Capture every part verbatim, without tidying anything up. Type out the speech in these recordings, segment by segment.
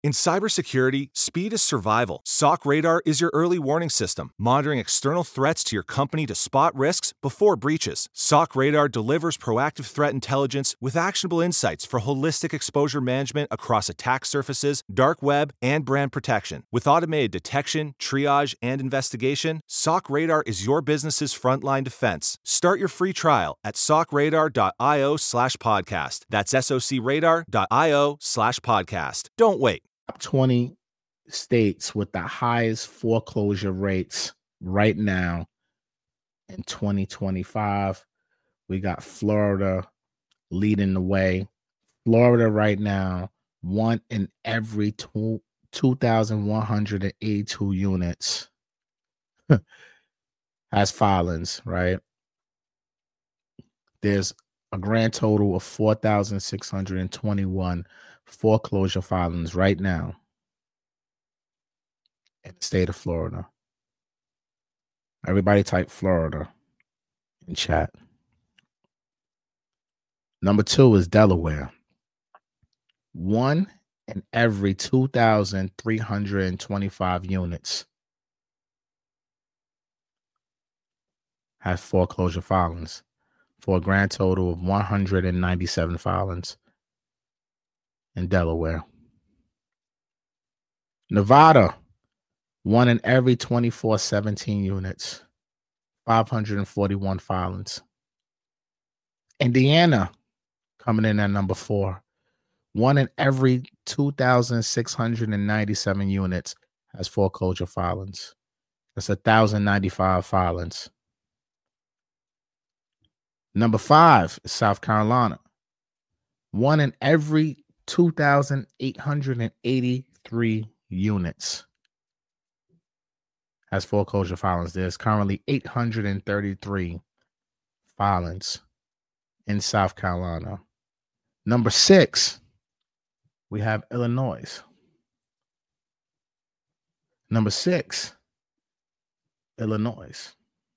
In cybersecurity, speed is survival. S O C Radar is your early warning system, monitoring external threats to your company to spot risks before breaches. S O C Radar delivers proactive threat intelligence with actionable insights for holistic exposure management across attack surfaces, dark web, and brand protection. With automated detection, triage, and investigation, S O C Radar is your business's frontline defense. Start your free trial at socradar.io slash podcast. That's socradar.io slash podcast. Don't wait. twenty states with the highest foreclosure rates right now in twenty twenty-five. We got Florida leading the way. Florida right now, one in every two, two thousand one hundred eighty-two units has filings, right? There's a grand total of four thousand six hundred twenty-one foreclosure filings right now in the state of Florida. Everybody type Florida in chat. Number two is Delaware. One in every two thousand three hundred twenty-five units has foreclosure filings for a grand total of one hundred ninety-seven filings in Delaware. Nevada, one in every twenty-four seventeen units, five hundred forty-one filings. Indiana, coming in at number four, one in every two thousand six hundred ninety-seven units has foreclosure filings. That's one thousand ninety-five filings. Number five is South Carolina. One in every two thousand eight hundred eighty-three units has foreclosure filings. There's currently eight hundred thirty-three filings in South Carolina. Number six, we have Illinois. Number six, Illinois.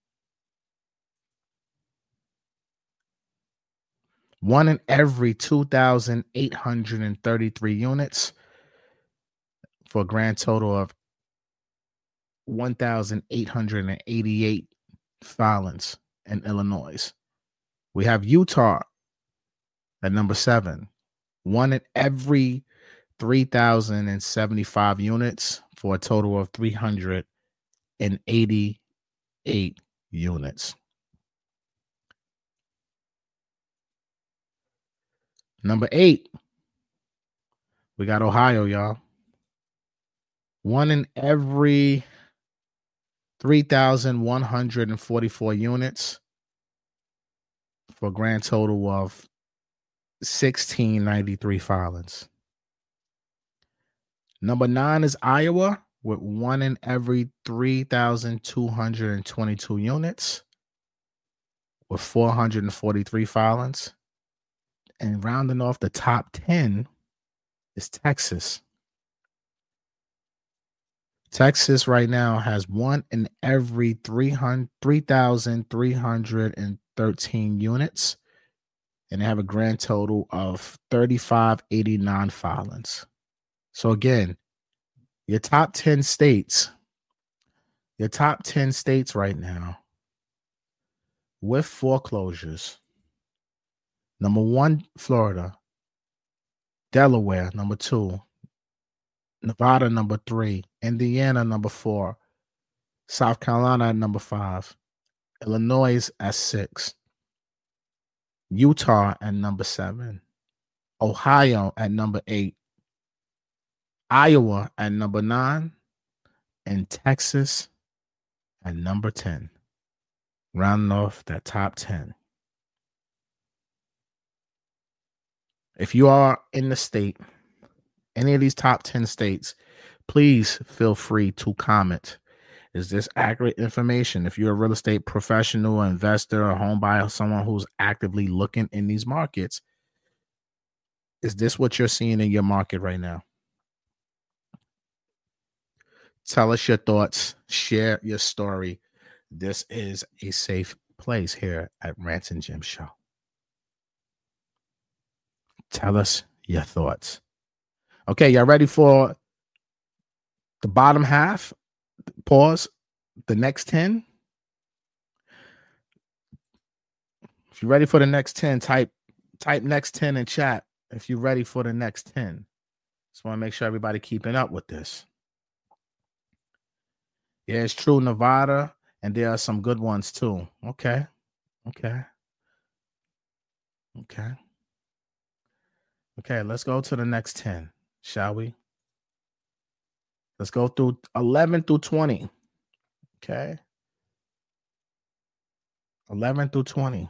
One in every two thousand eight hundred thirty-three units for a grand total of one thousand eight hundred eighty-eight filings in Illinois. We have Utah at number seven. One in every three thousand seventy-five units for a total of three hundred eighty-eight units. Number eight, we got Ohio, y'all. One in every three thousand one hundred forty-four units for a grand total of one thousand six hundred ninety-three filings. Number nine is Iowa with one in every three thousand two hundred twenty-two units with four hundred forty-three filings. And rounding off the top ten is Texas. Texas right now has one in every three thousand three hundred thirteen units, and they have a grand total of thirty-five eighty-nine filings. So again, your top ten states, your top ten states right now with foreclosures. Number one, Florida. Delaware, number two. Nevada, number three. Indiana, number four. South Carolina at number five. Illinois at six. Utah at number seven. Ohio at number eight. Iowa at number nine. And Texas at number ten. Rounding off that top ten. If you are in the state, any of these top ten states, please feel free to comment. Is this accurate information? If you're a real estate professional, investor, or home buyer, someone who's actively looking in these markets, is this what you're seeing in your market right now? Tell us your thoughts. Share your story. This is a safe place here at Rants and Jim Show. Tell us your thoughts. Okay, y'all ready for the bottom half? Pause. The next ten. If you're ready for the next ten, type type next ten in chat. If you're ready for the next ten. Just want to make sure everybody keeping up with this. Yeah, it's true, Nevada, and there are some good ones too. Okay. Okay. Okay. Okay, let's go to the next ten, shall we? Let's go through eleven through twenty. Okay. eleven through twenty.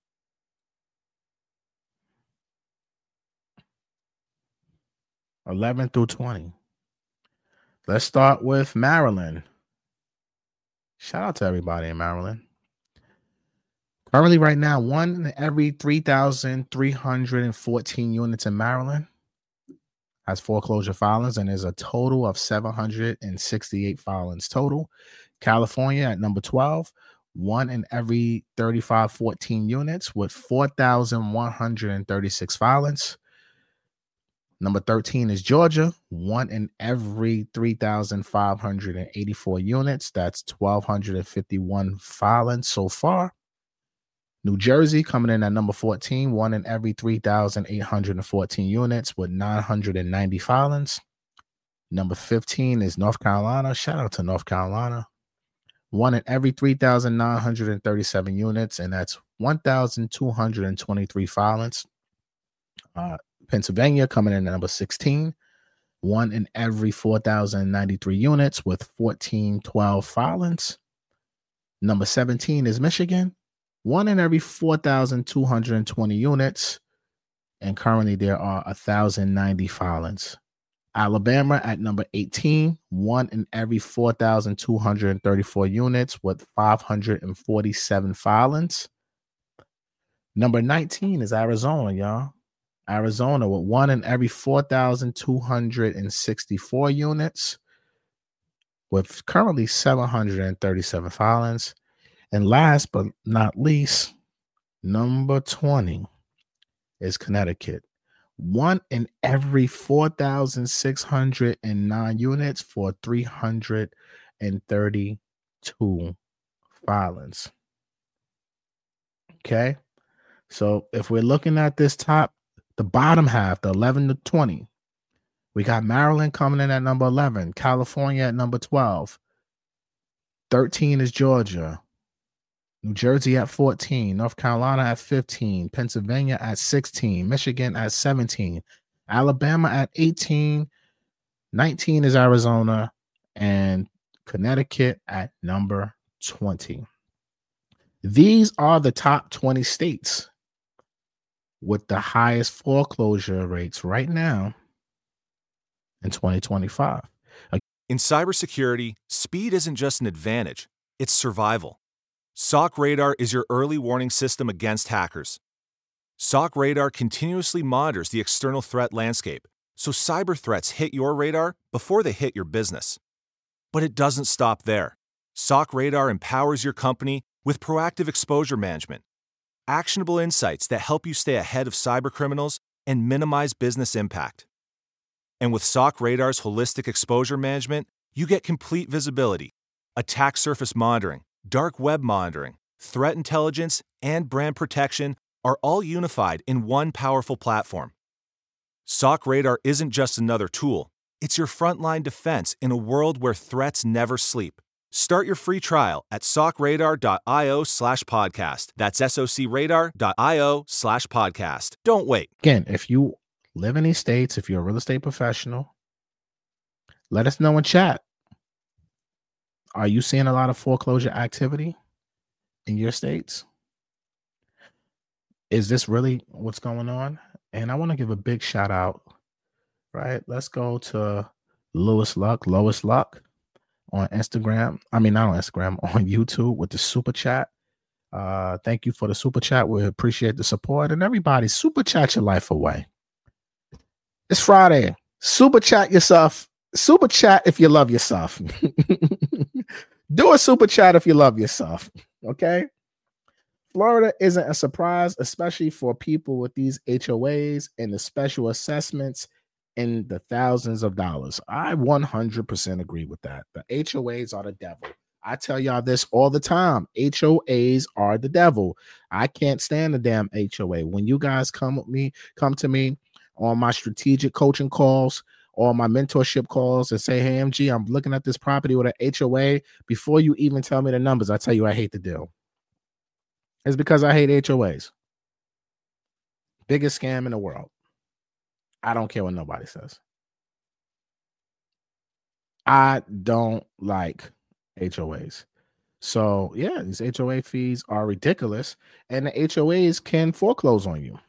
eleven through twenty. Let's start with Maryland. Shout out to everybody in Maryland. Currently, right now, one in every three thousand three hundred fourteen units in Maryland has foreclosure filings, and there's a total of seven hundred sixty-eight filings total. California at number twelve, one in every thirty-five fourteen units with four thousand one hundred thirty-six filings. Number thirteen is Georgia, one in every three thousand five hundred eighty-four units. That's one thousand two hundred fifty-one filings so far. New Jersey coming in at number fourteen, one in every three thousand eight hundred fourteen units with nine hundred ninety filings. Number fifteen is North Carolina. Shout out to North Carolina. One in every three thousand nine hundred thirty-seven units, and that's one thousand two hundred twenty-three filings. Uh, Pennsylvania coming in at number sixteen, one in every four thousand ninety-three units with fourteen twelve filings. Number seventeen is Michigan, one in every four thousand two hundred twenty units, and currently there are one thousand ninety filings. Alabama at number eighteen, one in every four thousand two hundred thirty-four units with five hundred forty-seven filings. Number nineteen is Arizona, y'all. Arizona with one in every four thousand two hundred sixty-four units with currently seven hundred thirty-seven filings. And last but not least, number twenty is Connecticut. One in every four thousand six hundred nine units for three hundred thirty-two filings. Okay. So if we're looking at this top, the bottom half, the eleven to twenty, we got Maryland coming in at number eleven, California at number twelve, thirteen is Georgia, New Jersey at fourteen, North Carolina at fifteen, Pennsylvania at sixteen, Michigan at seventeen, Alabama at eighteen, nineteen is Arizona, and Connecticut at number twenty. These are the top twenty states with the highest foreclosure rates right now in twenty twenty-five. In cybersecurity, speed isn't just an advantage, it's survival. S O C Radar is your early warning system against hackers. S O C Radar continuously monitors the external threat landscape, so cyber threats hit your radar before they hit your business. But it doesn't stop there. S O C Radar empowers your company with proactive exposure management, actionable insights that help you stay ahead of cybercriminals and minimize business impact. And with S O C Radar's holistic exposure management, you get complete visibility, attack surface monitoring, dark web monitoring, threat intelligence, and brand protection are all unified in one powerful platform. S O C Radar isn't just another tool, it's your frontline defense in a world where threats never sleep. Start your free trial at socradar.io slash podcast. That's socradar.io slash podcast. Don't wait. Again, if you live in these states, if you're a real estate professional, let us know in chat. Are you seeing a lot of foreclosure activity in your states? Is this really what's going on? And I want to give a big shout out, right? Let's go to Lewis Luck, Lois Luck on Instagram. I mean, not on Instagram, on YouTube with the super chat. Uh, thank you for the super chat. We appreciate the support. And everybody, super chat your life away. It's Friday. Super chat yourself. Super chat if you love yourself. Do a super chat if you love yourself. Okay. Florida isn't a surprise, especially for people with these H O As and the special assessments in the thousands of dollars. I one hundred percent agree with that. The H O As are the devil. I tell y'all this all the time. H O As are the devil. I can't stand the damn H O A. When you guys come with me, come to me on my strategic coaching calls or my mentorship calls and say, hey, M G, I'm looking at this property with an H O A. Before you even tell me the numbers, I tell you I hate the deal. It's because I hate H O As. Biggest scam in the world. I don't care what nobody says. I don't like H O As. So, yeah, these H O A fees are ridiculous, and the H O As can foreclose on you.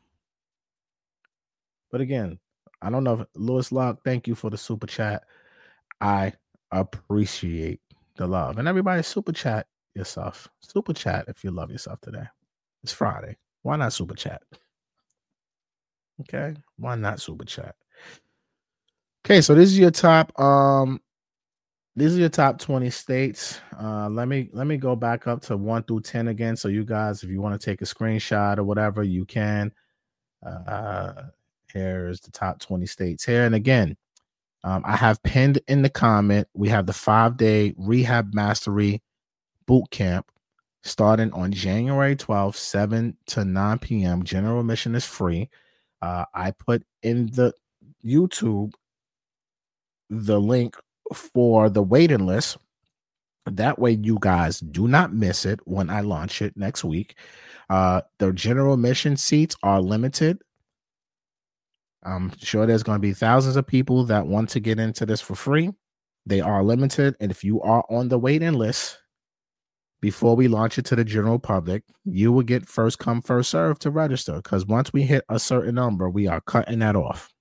But again, I don't know if Lewis Locke, thank you for the super chat. I appreciate the love. And everybody super chat yourself. Super chat if you love yourself today. It's Friday. Why not super chat? Okay. Why not super chat? Okay, so this is your top um these are your top twenty states. Uh let me let me go back up to one through ten again. So you guys, if you want to take a screenshot or whatever, you can. Uh here's the top twenty states here. And again, um, I have pinned in the comment. We have the five-day rehab mastery boot camp starting on January twelfth, seven to nine p.m. General admission is free. Uh, I put in the YouTube the link for the waiting list. That way you guys do not miss it when I launch it next week. Uh, the general admission seats are limited. I'm sure there's going to be thousands of people that want to get into this for free. They are limited. And if you are on the waiting list before we launch it to the general public, you will get first come, first serve to register. Because once we hit a certain number, we are cutting that off.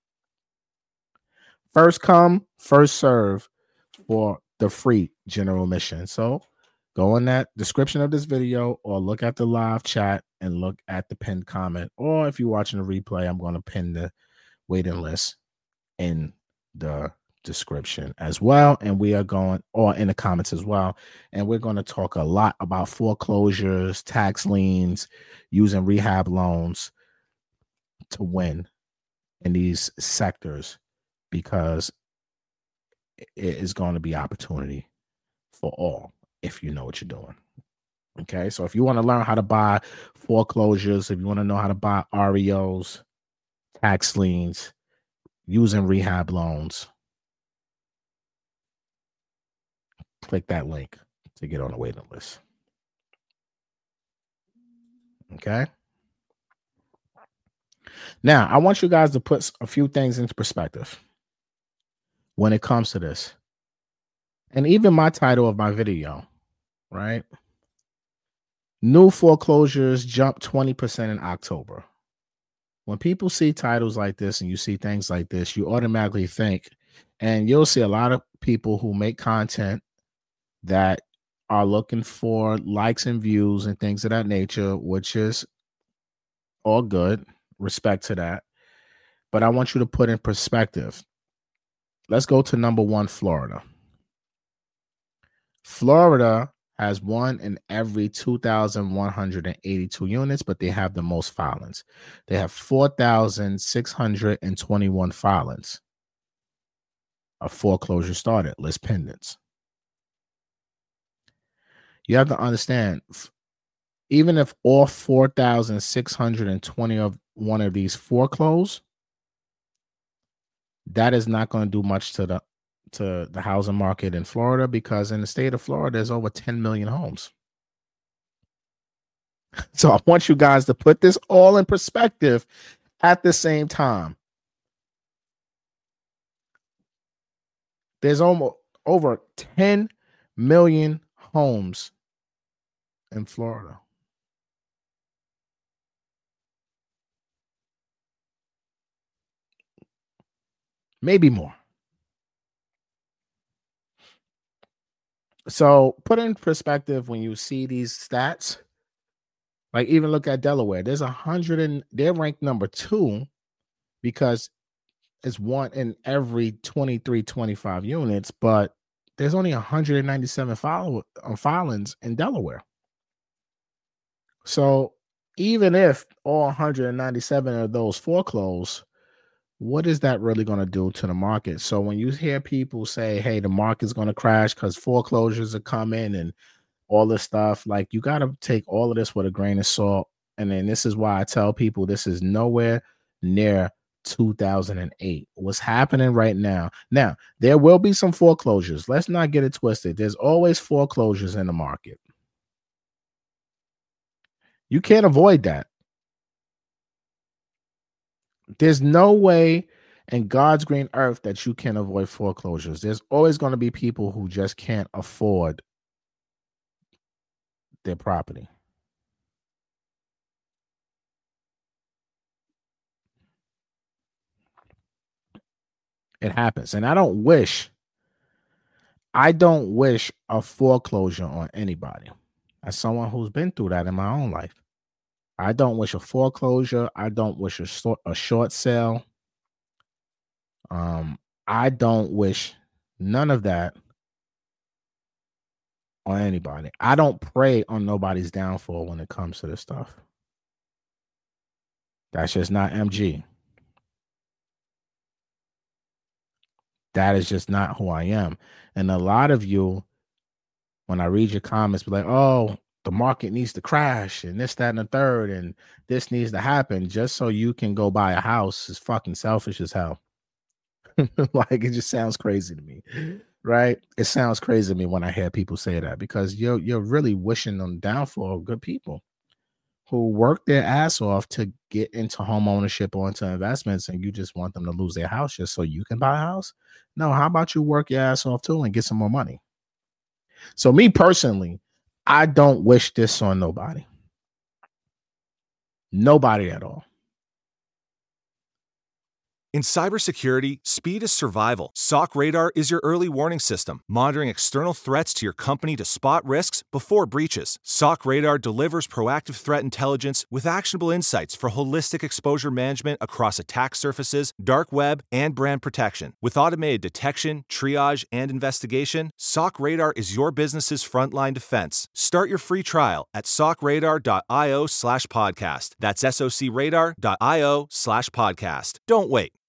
First come, first serve for the free general admission. So go in that description of this video or look at the live chat and look at the pinned comment. Or if you're watching a replay, I'm going to pin the waiting list in the description as well. And we are going, or in the comments as well. And we're going to talk a lot about foreclosures, tax liens, using rehab loans to win in these sectors, because it is going to be opportunity for all if you know what you're doing. Okay, so if you want to learn how to buy foreclosures, if you want to know how to buy R E Os, tax liens, using rehab loans, click that link to get on the waiting list. Okay. Now, I want you guys to put a few things into perspective when it comes to this. And even my title of my video, right? New foreclosures jumped twenty percent in October. When people see titles like this and you see things like this, you automatically think, and you'll see a lot of people who make content that are looking for likes and views and things of that nature, which is all good. Respect to that. But I want you to put in perspective. Let's go to number one, Florida. Florida has one in every two thousand one hundred eighty-two units, but they have the most filings. They have four thousand six hundred twenty-one filings of foreclosure started, list pendants. You have to understand, even if all four thousand six hundred twenty of one of these foreclose, that is not going to do much to the to the housing market in Florida, because in the state of Florida, there's over ten million homes. So I want you guys to put this all in perspective at the same time. There's almost over ten million homes in Florida. Maybe more. So put in perspective when you see these stats. Like, even look at Delaware. There's a hundred and they're ranked number two because it's one in every twenty-three, twenty-five units, but there's only one hundred ninety-seven file, uh, filings in Delaware. So even if all one hundred ninety-seven of those foreclose, what is that really going to do to the market? So when you hear people say, hey, the market's going to crash because foreclosures are coming and all this stuff, like you got to take all of this with a grain of salt. And then this is why I tell people this is nowhere near two thousand eight. What's happening right now? Now, there will be some foreclosures. Let's not get it twisted. There's always foreclosures in the market. You can't avoid that. There's no way in God's green earth that you can avoid foreclosures. There's always going to be people who just can't afford their property. It happens. And I don't wish, I don't wish a foreclosure on anybody. As someone who's been through that in my own life, I don't wish a foreclosure. I don't wish a short, a short sale. Um, I don't wish none of that on anybody. I don't pray on nobody's downfall when it comes to this stuff. That's just not M G. That is just not who I am. And a lot of you, when I read your comments, be like, oh, the market needs to crash and this, that, and the third, and this needs to happen just so you can go buy a house is fucking selfish as hell. Like, it just sounds crazy to me, right? It sounds crazy to me when I hear people say that, because you're you're really wishing on the downfall of good people who work their ass off to get into home ownership or into investments, and you just want them to lose their house just so you can buy a house. No, how about you work your ass off too and get some more money? So me personally, I don't wish this on nobody. Nobody at all. In cybersecurity, speed is survival. S O C Radar is your early warning system, monitoring external threats to your company to spot risks before breaches. S O C Radar delivers proactive threat intelligence with actionable insights for holistic exposure management across attack surfaces, dark web, and brand protection. With automated detection, triage, and investigation, S O C Radar is your business's frontline defense. Start your free trial at socradar.io slash podcast. That's socradar.io slash podcast. Don't wait.